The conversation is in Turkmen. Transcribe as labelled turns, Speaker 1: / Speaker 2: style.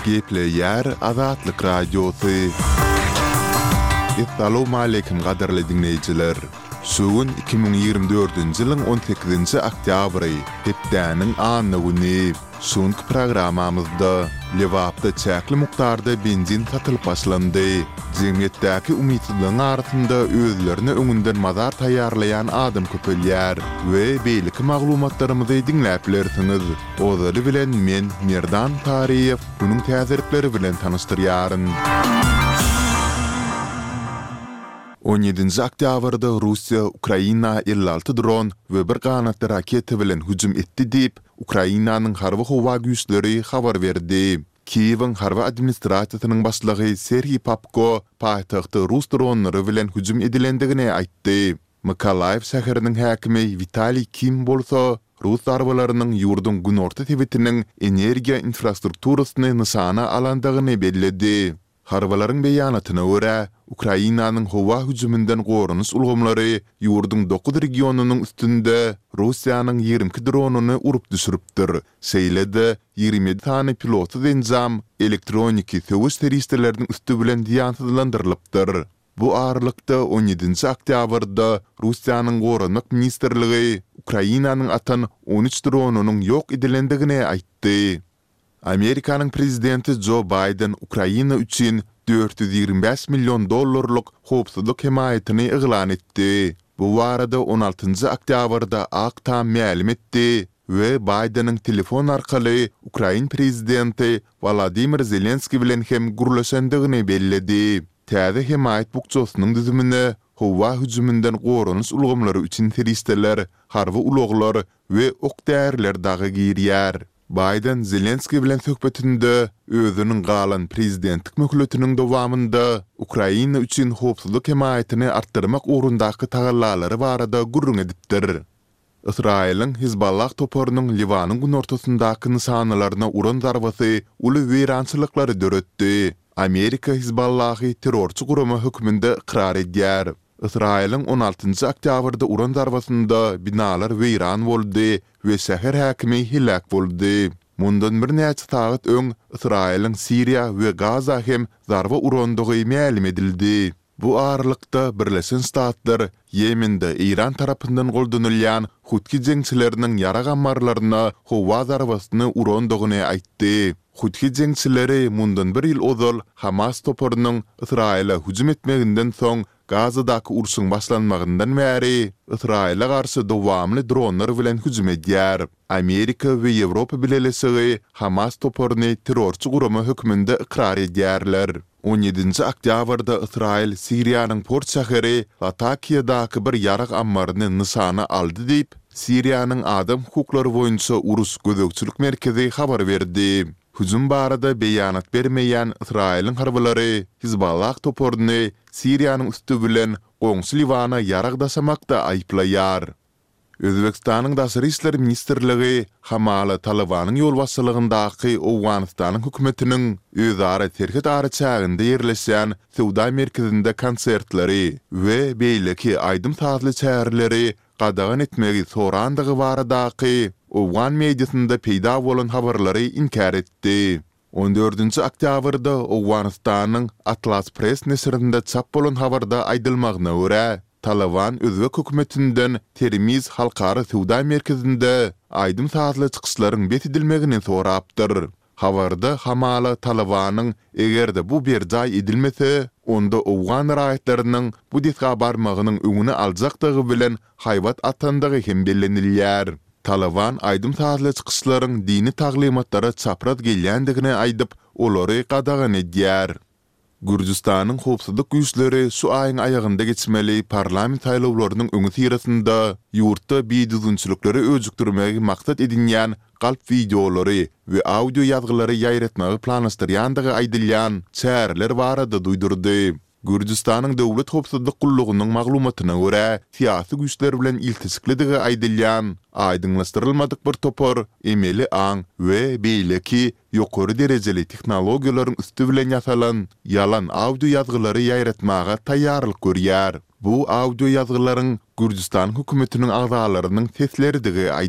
Speaker 1: Gepleyer Azatlyk Radiosu. Assalamu alaykum gaderli dinleyijiler. Şugun 2024-nji ýylyň 18-nji oktýabry, hepdäniň anny güni. Şuňky programamyzda Lewapda çäkli mukdarda benzin satylyp başlandy. Jemgyýetdäki umytsuzlygyň arasynda özlerini öňünden mazar taýýarlaýan adam köpelýär we beýleki maglumatlarymyzy dinläp bilersiňiz. Ozary bilen men Merdan Tariýew bunyň täzirleri bilen tanystyryaryn. 17-nji oktýabrda Russiýa Ukraina 56 dron we bir ganatly raket bilen hüjüm etdi diýip Ukrainanyň harby howa güýçleri habar berdi. Kiýewiň harby administrasiýasynyň başlygy Serhiy Popko paýtagty Rus dronlary bilen hüjüm edilendigini aýtdy. Mykolaýew şäheriniň häkimi Vitaliy Kim bolsa Rus arbalarynyň ýurdun günorta tebitiniň energiýa infrastrukturasyny nysana alandygyny bellädi. Harbalaryň beýanatyna görä, Ukrainanyň howa hüjümünden gorunuş ulgamlary ýurdun 9 regionunyň üstünde Russiýanyň 22 dronuny urup düşüripdir. Şeýlede 27 tane piloty denzam elektroniki söwüş teristleriniň üstü bilen diýansyzlandyrylypdyr. Bu aralykda 17-nji oktýabrda Russiýanyň Gorunmak ministrligi Ukrainanyň atan 13 dronunyň ýok edilendigini aýtdy. Amerikanyň prezidenti Joe Biden Ukraina üçin $425 milyon howpsuzlyk himayetini eglan etdi. Bu barada 16-njy oktýabrda Ak Tam ma'lum etdi we Bidenyň telefon arkaly Ukraina prezidenti Volodymyr Zelenskiy bilen hem gurlaşandygyny belledi. Täze himayet bukçasynyň düzümine howa hüjümünden gorunuş ulgamlary üçin teristler, harby ulaglar we okdärler dagy girýär. Biden Zelenskiy bilen söhbetinde özüniň galan prezidentlik möhletiniň dowamında Ukraina üçin howpsuzlyk himayetini artdyrmak ugrundaky tagallalary barada gurrun edipdir. Israýelyň Hizballah toparynyň Liwanyň günortasyndaky nysanylaryna uran zarbasy uly weýrançylyklary döretdi. Amerika Hizballahy terrorçy gurama hökmünde ikrar edýär. Israýelyň 16-njy oktýabrda uran zarbasynda binalar weýran boldy we şäher häkimi hilak boldy. Mundan bir näçe saat öň Israýelyň Siriýa we Gaza hem zarba urandygy ma'lum edildi. Bu aralykda Birleşen Ştatlar Yemende İran tarapyndan goldanylýan Hutki jeňçileriniň ýara gammarlaryna howa zarbasyny urandygyny aýtdy. Hutki jeňçileri mundan bir ýyl ozal Hamas toparynyň Israýla hüjüm etmeginden soň Gazadaky urşuň başlanmagyndan bäri Israýla garşy dowamly dronlar bilen hüjüm edýär. Amerika we Ýewropa bileşigi Hamas toparyny terrorçy gurama hökmünde ikrar edýärler. 17-nji oktýabrda Israýl Siriýanyň port şäheri Latakiýadaky bir ýarag ammaryny nysana aldy diýip Siriýanyň adam hukuklary boýunça urus gözegçilik merkezi habar berdi. Hüjüm barada beýanat bermeýän Israýlyň harbalary Hizballah toparyny Siriýanyň üstü bilen goňşy Liwana ýarag daşamakda aýplaýar. Özbekistanyň daşary işler ministrligi Hamala Talabanyň ýolbaşçylygyndaky Awganystanyň hökümetiniň özara terhit araçagynda ýerleşen Sowda merkezinde konsertleri we beýleki aýdym taýly çäherleri gadagan etmegi sorandygy baradaky Awgan mediasynda peýda bolan habarlary inkar etdi. 14-nji oktýabrda Awganystanyň Atlas Press nesrinde çap bolan habarda aýdylmagyna görä, Taliban Özbek hökümetinden Termiz halkara Sowda merkezinde aýdym taýly çykyşlaryň betidilmegini sorapdyr. Habarda Hamala Talibanyň egerde bu berjay edilmese, onda Awgan raýatlarynyň bu disga barmagynyň öňüne aljakdygy bilen haýbat atandygy hem bellenilýär. Taliban aýdym taýly çykyşlaryň dini taglimatlara çaprat gelýändigini aýdyp, olary gadagan edýär. Gürjistanyň howpsuzlyk güýçleri şu aýyň aýagynda geçmeli parlament saýlawlarynyň öňü tirasynda ýurtda biýdüzünçülükleri öjükdirmegi maksat edilýän galp videolary we audio ýazgylary ýaýratmagy planlaşdyrýandygy aýdylýan çäherler barada duýdurdy. Gürjistanyň döwlet howpsuzlyk gullugynyň maglumatyna görä, siýasy güýçler bilen iltisikledigi aýdylýan aýdyňlaşdyrylmadyk bir topar emeli aň we beýleki ýokary derejeli tehnologiýalaryň üstü bilen ýasalan ýalan audio ýazgylary ýaýratmaga taýýarlyk görýär. Bu audio ýazgylaryň Gürjistan hökümetiniň agzalarynyň seslerdigi